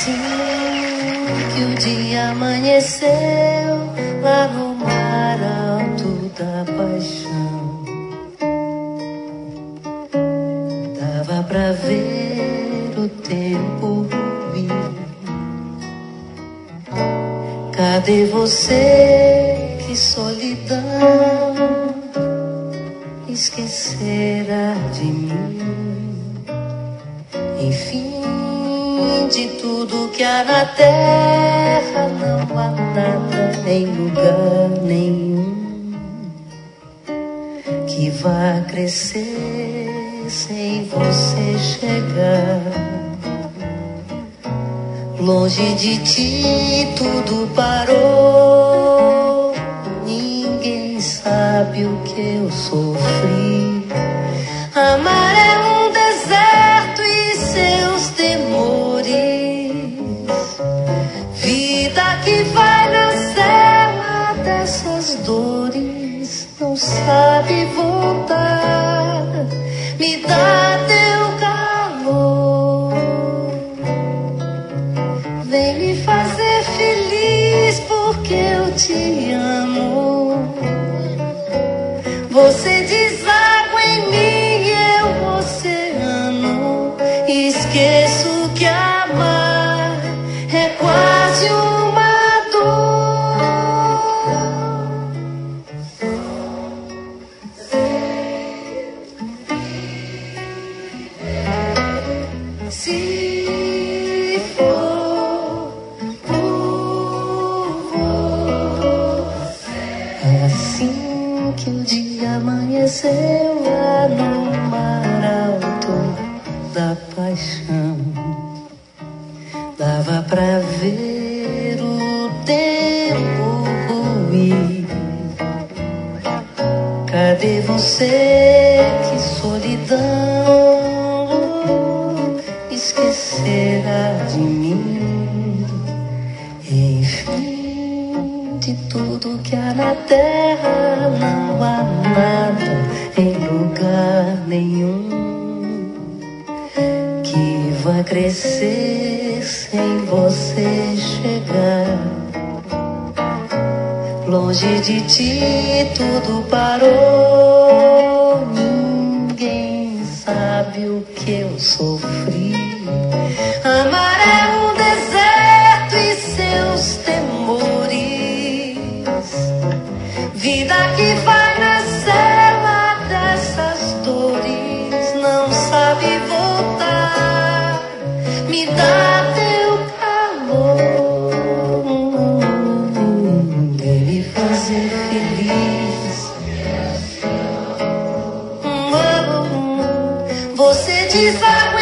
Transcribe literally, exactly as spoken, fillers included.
Assim que o dia amanheceu lá no mar alto da paixão, dava pra ver o tempo ruir. Cadê você? Que solidão esquecerá de mim. Enfim, de tudo que há na terra não há nada em lugar nenhum que vá crescer sem você chegar. Longe de ti tudo parou, ninguém sabe o que eu sofri. Amar é um deserto e seus temores, vida que vai na cela dessas dores, não sabe voltar. Me dá teu calor, vem me fazer feliz porque eu te amo. Você deságua em mim, eu oceano. Esqueço que amar é quase uma dor. Se for por você, assim que o dia amanheceu lá no mar alto da paixão, dava pra ver o tempo ruir. Cadê você? Que solidão esquecerá de mim. Enfim, de tudo que há na terra não há nada em lugar nenhum que vá crescer sem você chegar. Longe de ti tudo parou, ninguém sabe o que eu sofri. Amar é um deserto e seus temores, vida que vai na cela dessas dores, não sabe voltar. Me dá teu calor, vem me fazer feliz. Você desagua